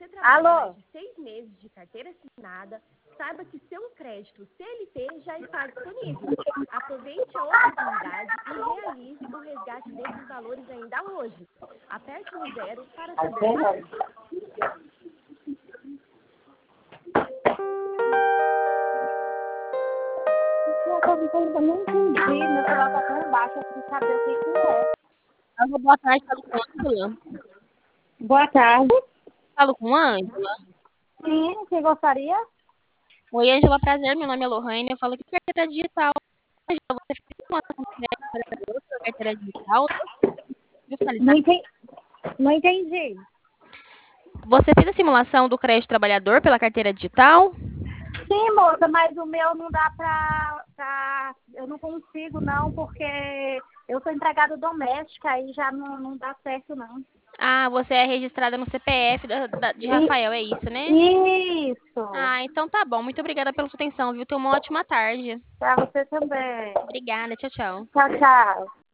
você trabalha Alô? mais de 6 meses de carteira assinada, saiba que seu crédito CLT já está disponível. Aproveite a oportunidade e realize o resgate desses valores ainda hoje. Aperte no 0 para saber mais. Eu não entendi, meu celular tá tão baixo, eu preciso saber o que é. Alô, boa tarde, falo com a Ângela. Boa tarde. Falo com a Ângela. Sim, quem gostaria? Oi, Ângela, prazer, meu nome é Lohane, eu falo aqui da carteira digital. Ângela, você fez uma crédito para carteira digital? Não entendi. Você fez a simulação do crédito trabalhador pela carteira digital? Sim, moça, mas o meu não dá eu não consigo não, porque eu sou empregada doméstica e já não dá certo não. Ah, você é registrada no CPF de Rafael, é isso, né? Isso. Ah, então tá bom. Muito obrigada pela sua atenção, viu? Tenha uma ótima tarde. Pra você também. Obrigada, tchau, tchau. Tchau, tchau.